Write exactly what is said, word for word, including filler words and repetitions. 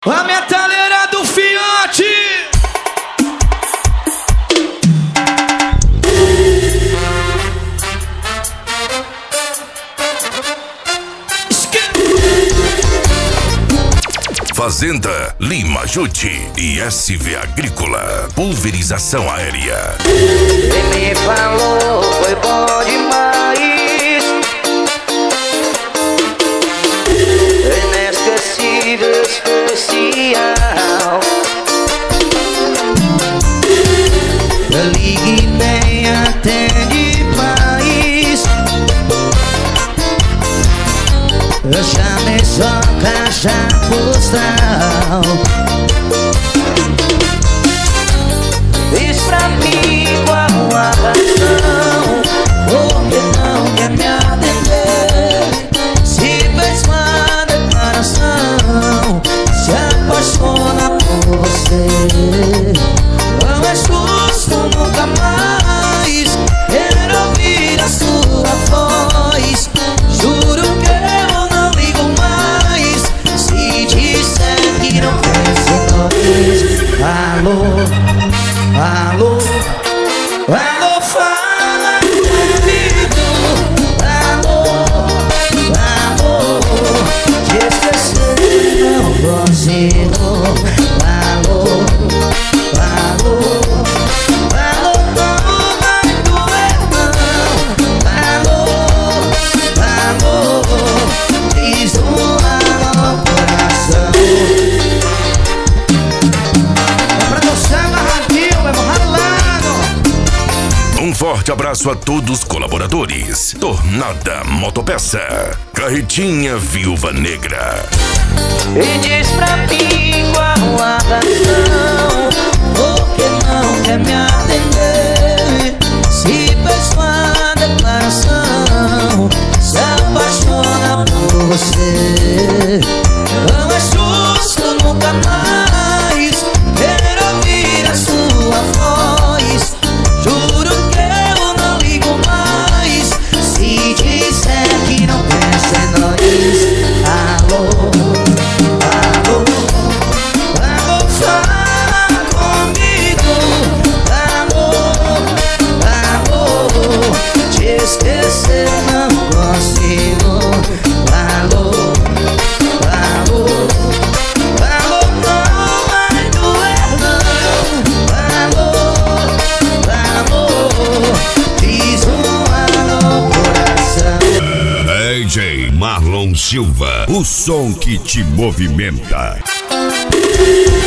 A metaleira do Fiote. Fazenda Lima Jute e S V Agrícola. Pulverização aérea. Ele me falou, foi bom demais. Inesquecível, especial. Ligue bem, atende mais. Eu chamei só caixa postal. Diz pra mim qual a razão, por que não quer me atender? Se fez uma declaração, se apaixona por você. Não é justo nunca mais querer ouvir a sua voz. Juro que eu não ligo mais se disser que não pensa em nós. Alô, alô, alô, fala comigo. Alô, alô, te esquecer não consigo. Alô, alô, alô, não vai doer não. Alô, alô, diz um alô no coração. É pra dançar na radinho, é ralado. Um forte abraço a todos os colaboradores. Tornada Motopeça. Carretinha Viúva Negra. E diz pra mim qual a razão, Por que não quer me atender? Se fez uma declaração, se apaixona por você. Não é justo nunca mais querer ouvir a sua voz. Juro que eu não ligo mais se disser que não pensa em nós. Alô, alô, alô, fala comigo. Alô, alô, te esquecer não consigo. Alô, alô, alô, não vai doer não. Alô, alô, diz um alô coração. D J Marlon Silva, o som que te movimenta.